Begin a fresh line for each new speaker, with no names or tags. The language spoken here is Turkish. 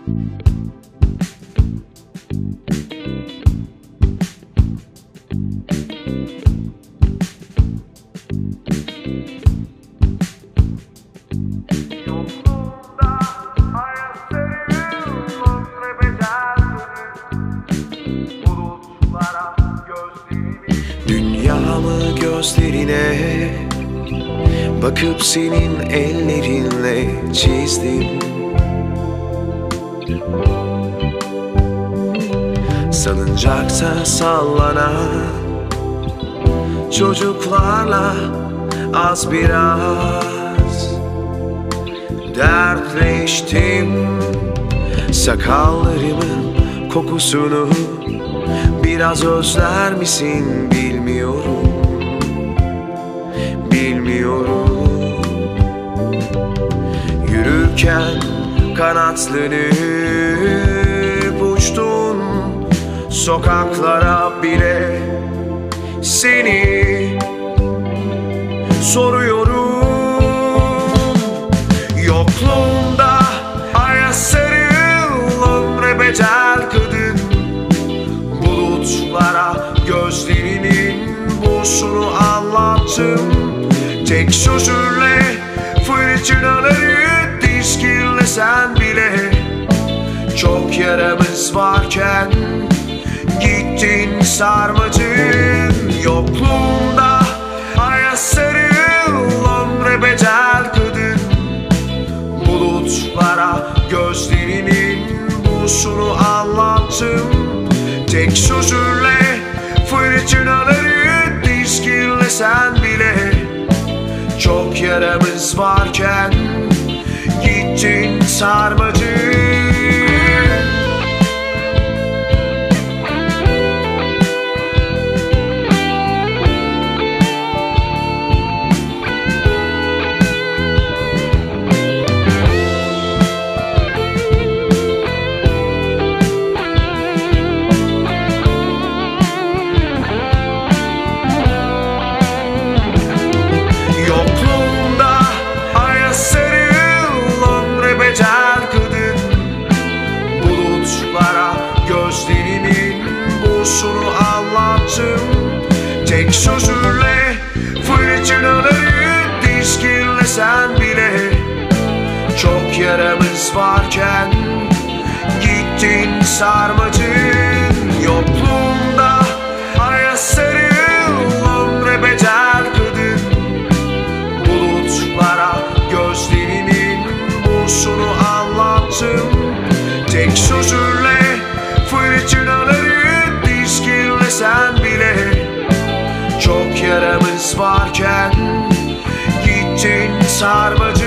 Dünyamı gözlerine bakıp senin ellerinle çizdim. Salıncakta sallanan çocuklarla az biraz dertleştim. Sakallarımın kokusunu biraz özler misin bilmiyorum, bilmiyorum. Yürürken kanatlanıp uçtun sokaklara bile, seni soruyorum. Yokluğunda aya sarıl ömre bedel kadın, bulutlara gözlerinin boşunu anlattım. Tek sözünle fırtınaları dizginlesen bile, çok yaramız varken gittin sarmadın. Yokluğunda aya sarıl ömre bedel kadın, bulutlara gözlerinin boşunu anlattım. Tek sözünle fırtınaları dizginlesen bile, çok yaramız varken gittin sarmadın. Gözlerinin boşunu anlattım. Tek sözünle fırtınaları dizginlesen bile, çok yaramız varken gittin sarmadın. Yokluğunda aya sarıl ömre bedel kadın, bulutlara gözlerinin boşunu anlattım. Tek sözünle fırtınaları dizginlesen bile, çok yaramız varken gittin sarmadın.